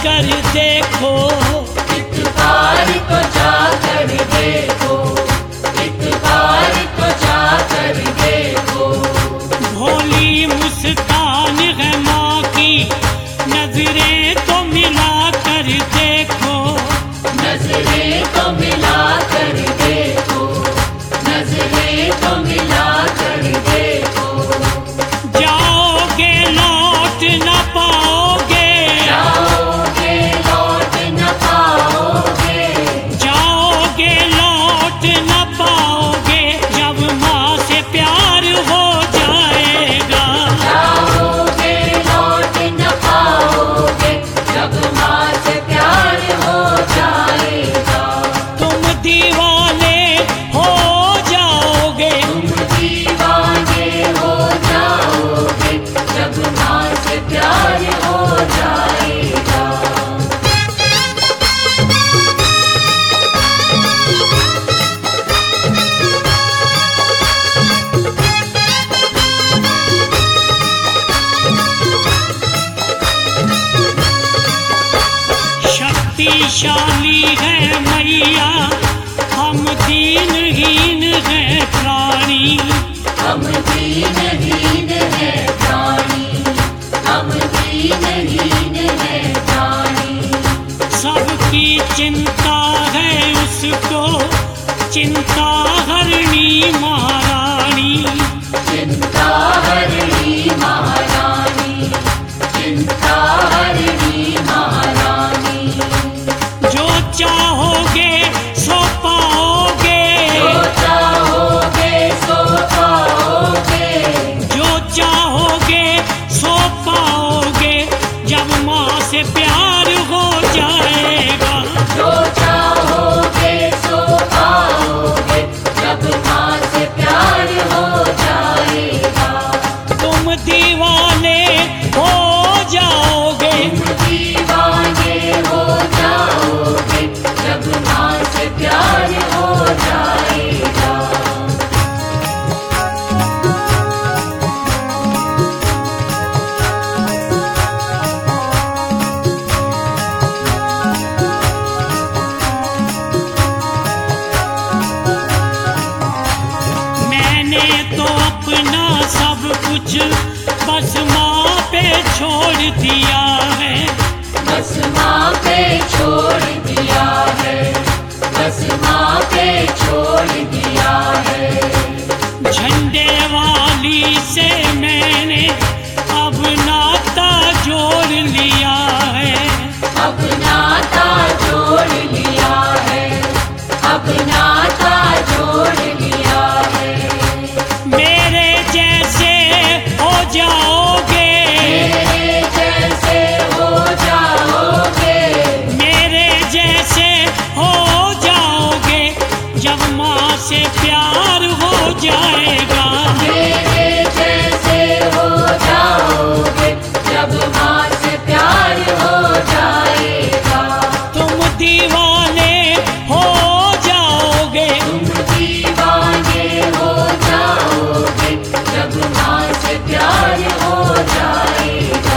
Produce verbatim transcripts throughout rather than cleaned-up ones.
जाकर देखो, एक बार तो जाकर देखो, एक बार तो जाकर देखो। भोली मुस्कान है माँ की, नजरें तो मिला कर देखो, नजरें तो मिला कर देखो, नजरें तो मिला कर देखो। जाओगे लौट न पाओगे, जाओगे लौट न पाओगे, जाओगे लौट न पाओगे, जब माँ से प्यार हो जाएगा। जाओगे लौट न पाओगे, जब माँ से प्यार हो जाएगा। तुम दीवाने हो जाओगे, तुम दीवाने हो जाओगे, जब माँ से प्यार हो जाएगा। शक्तिशाली है मैया, हम दीनहीन हैं प्राणी, हम दीनहीन है प्राणी, हम दीनहीन है प्राणी। सबकी चिंता है उसको, चिंता हरणी महारानी, चिंता हरणी महारानी, चिंता हरणी महारानी। जो चाहोगे सो पाओगे, जो चाहोगे सो पाओगे, जो चाहोगे सो पाओगे, जब माँ से प्यार हो जाएगा। जो चाहोगे सो पाओगे, जब माँ से प्यार हो जाएगा। तुम दीवाने हो जाओगे, तुम दीवाने हो जाओगे, जब माँ से प्यार हो जाएगा। मैंने तो अपना सब कुछ बस माँ पे छोड़ दिया है, बस माँ पे छोड़ दिया है, बस माँ पे छोड़ दिया है। झंडे वाली से मैंने अब नाता जोड़ लिया है, अब नाता जोड़ लिया है, अब नाता जोड़ लिया है। मेरे जैसे हो जाओगे, मेरे जैसे हो जाओगे, मेरे जैसे हो जाओगे, जब माँ से प्यार हो जाएगा। मेरे जैसे हो जाओगे, जब माँ से प्यार हो जाएगा। तुम दीवाने हो जाओगे, तुम दीवाने हो जाओगे, जब माँ से प्यार हो जाएगा।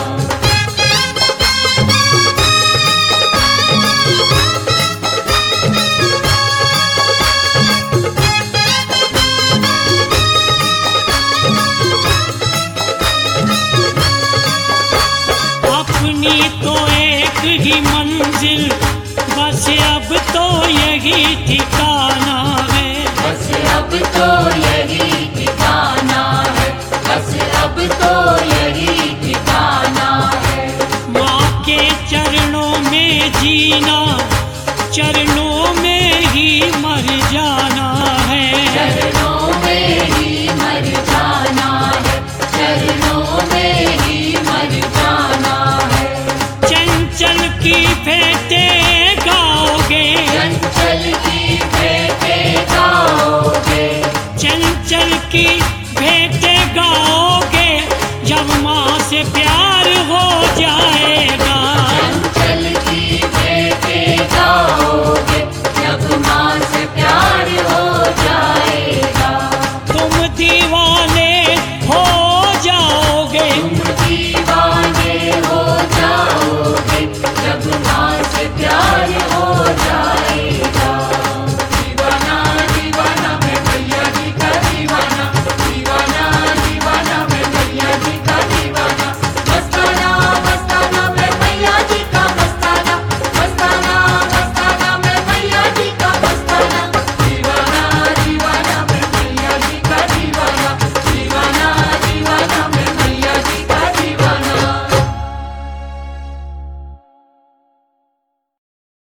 अपनी तो एक ही मंजिल, बस अब तो यही ठिकाना है, बस अब तो यही ठिकाना है, बस अब तो यही ठिकाना है। माँ के चरणों में जीना, चरणों में ही मर जाना है। चरणों में ही मर जाना है, चरणों में ही मर जाना है। चंचल की भेंटे गाओगे, चंचल की भेंटे गाओगे, चंचल की भेंटे गाओगे, जब माँ से प्यार हो जाएगा।